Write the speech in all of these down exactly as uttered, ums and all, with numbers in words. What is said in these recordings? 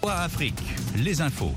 Voir Afrique, les infos.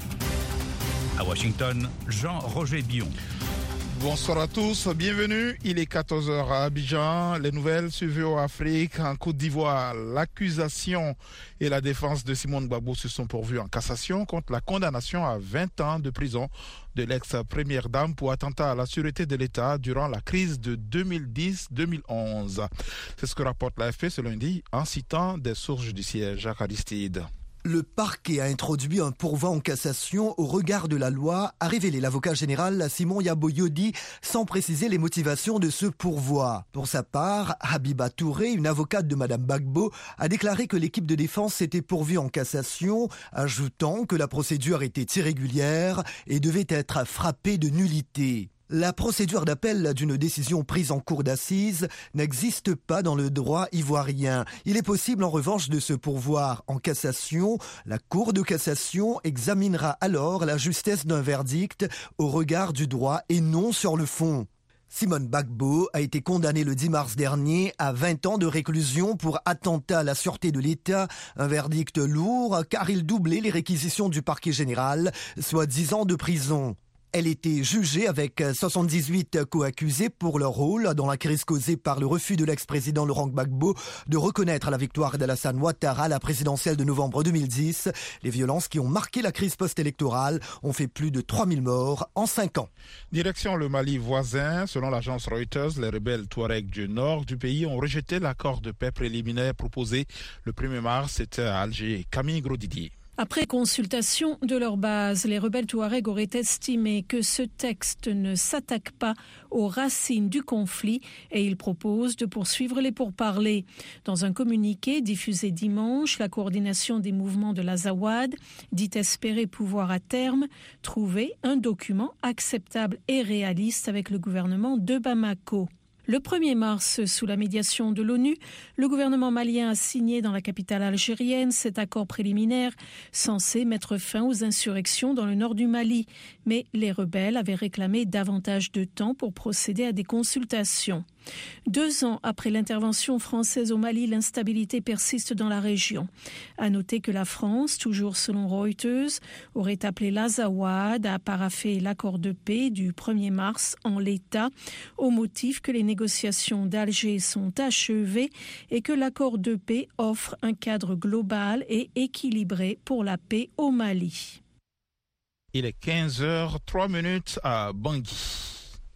À Washington, Jean-Roger Billon. Bonsoir à tous, bienvenue. Il est quatorze heures à Abidjan. Les nouvelles suivies au Afrique. En Côte d'Ivoire, l'accusation et la défense de Simone Gbagbo se sont pourvues en cassation contre la condamnation à vingt ans de prison de l'ex-première dame pour attentat à la sûreté de l'État durant la crise de deux mille dix deux mille onze. C'est ce que rapporte l'A F P ce lundi en citant des sources judiciaires. Jacques Aristide. Le parquet a introduit un pourvoi en cassation au regard de la loi, a révélé l'avocat général Simon Yabo-Yodi, sans préciser les motivations de ce pourvoi. Pour sa part, Habiba Touré, une avocate de Madame Gbagbo, a déclaré que l'équipe de défense s'était pourvue en cassation, ajoutant que la procédure était irrégulière et devait être frappée de nullité. La procédure d'appel d'une décision prise en cour d'assises n'existe pas dans le droit ivoirien. Il est possible en revanche de se pourvoir en cassation. La Cour de cassation examinera alors la justesse d'un verdict au regard du droit et non sur le fond. Simone Gbagbo a été condamnée le dix mars dernier à vingt ans de réclusion pour attentat à la sûreté de l'État, un verdict lourd car il doublait les réquisitions du parquet général, soit dix ans de prison. Elle était jugée avec soixante-dix-huit co-accusés pour leur rôle dans la crise causée par le refus de l'ex-président Laurent Gbagbo de reconnaître la victoire d'Alassane Ouattara à la présidentielle de novembre deux mille dix. Les violences qui ont marqué la crise post-électorale ont fait plus de trois mille morts en cinq ans. Direction le Mali voisin, selon l'agence Reuters, les rebelles Touaregs du nord du pays ont rejeté l'accord de paix préliminaire proposé le premier mars. C'était à Alger. Camille Grosdidier. Après consultation de leur base, les rebelles Touaregs auraient estimé que ce texte ne s'attaque pas aux racines du conflit et ils proposent de poursuivre les pourparlers. Dans un communiqué diffusé dimanche, la coordination des mouvements de l'Azawad dit espérer pouvoir à terme trouver un document acceptable et réaliste avec le gouvernement de Bamako. Le premier mars, sous la médiation de l'ONU, le gouvernement malien a signé dans la capitale algérienne cet accord préliminaire censé mettre fin aux insurrections dans le nord du Mali. Mais les rebelles avaient réclamé davantage de temps pour procéder à des consultations. Deux ans après l'intervention française au Mali, l'instabilité persiste dans la région. À noter que la France, toujours selon Reuters, aurait appelé l'Azawad à parapher l'accord de paix du premier mars en l'état, au motif que les négociations d'Alger sont achevées et que l'accord de paix offre un cadre global et équilibré pour la paix au Mali. Il est quinze heures trois minutes à Bangui.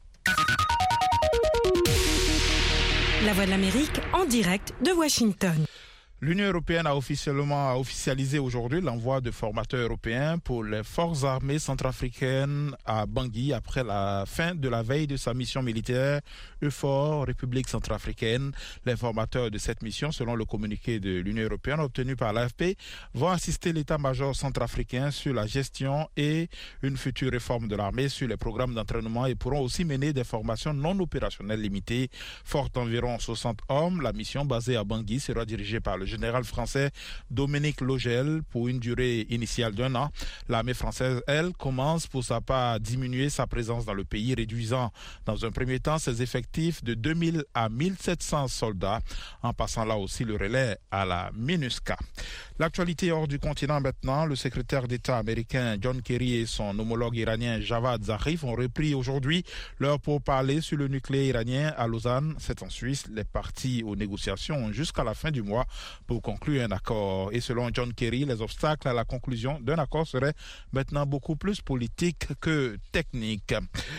La Voix de l'Amérique en direct de Washington. L'Union européenne a officiellement officialisé aujourd'hui l'envoi de formateurs européens pour les forces armées centrafricaines à Bangui après la fin de la veille de sa mission militaire EUFOR République centrafricaine. Les formateurs de cette mission, selon le communiqué de l'Union européenne obtenu par l'A F P, vont assister l'état-major centrafricain sur la gestion et une future réforme de l'armée sur les programmes d'entraînement et pourront aussi mener des formations non opérationnelles limitées. Forte d'environ soixante hommes, la mission basée à Bangui sera dirigée par le général français Dominique Logel pour une durée initiale d'un an. L'armée française, elle, commence pour sa part à diminuer sa présence dans le pays, réduisant dans un premier temps ses effectifs de deux mille à mille sept cents soldats, en passant là aussi le relais à la MINUSCA. L'actualité hors du continent maintenant, le secrétaire d'État américain John Kerry et son homologue iranien Javad Zarif ont repris aujourd'hui leur pourparlers sur le nucléaire iranien à Lausanne. C'est en Suisse. Les parties aux négociations ont jusqu'à la fin du mois pour conclure un accord. Et selon John Kerry, les obstacles à la conclusion d'un accord seraient maintenant beaucoup plus politiques que techniques.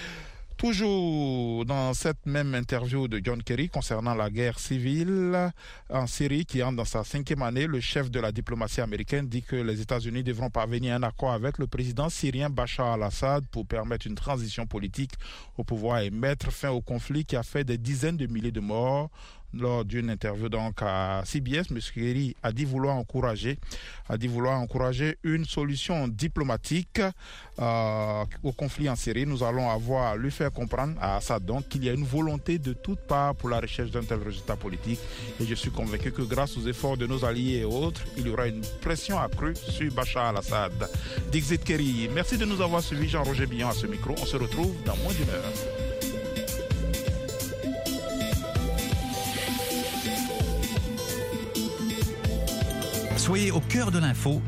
Toujours dans cette même interview de John Kerry concernant la guerre civile en Syrie qui entre dans sa cinquième année, le chef de la diplomatie américaine dit que les États-Unis devront parvenir à un accord avec le président syrien Bachar al-Assad pour permettre une transition politique au pouvoir et mettre fin au conflit qui a fait des dizaines de milliers de morts. Lors d'une interview donc à C B S, M. Kerry a dit vouloir encourager, a dit vouloir encourager une solution diplomatique euh, au conflit en Syrie. Nous allons avoir lui faire comprendre à Assad donc qu'il y a une volonté de toutes parts pour la recherche d'un tel résultat politique. Et je suis convaincu que grâce aux efforts de nos alliés et autres, il y aura une pression accrue sur Bachar al-Assad. Dixit Kerry, merci de nous avoir suivis. Jean-Roger Billon à ce micro. On se retrouve dans moins d'une heure. Soyez au cœur de l'info